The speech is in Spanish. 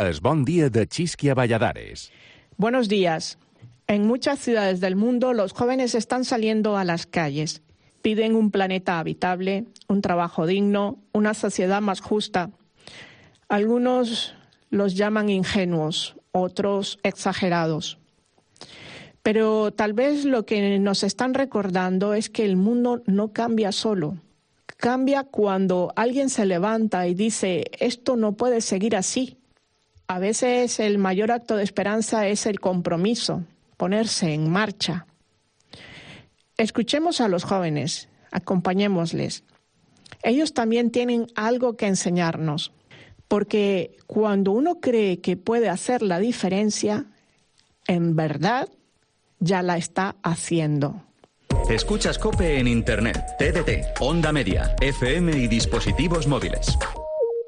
Es Bon Dia de Chisquia Valladares. Buenos días. En muchas ciudades del mundo los jóvenes están saliendo a las calles. Piden un planeta habitable, un trabajo digno, una sociedad más justa. Algunos los llaman ingenuos, otros exagerados. Pero tal vez lo que nos están recordando es que el mundo no cambia solo. Cambia cuando alguien se levanta y dice, esto no puede seguir así. A veces el mayor acto de esperanza es el compromiso, ponerse en marcha. Escuchemos a los jóvenes, acompañémosles. Ellos también tienen algo que enseñarnos, porque cuando uno cree que puede hacer la diferencia, en verdad ya la está haciendo. Escuchas COPE en Internet, TDT, Onda Media, FM y dispositivos móviles.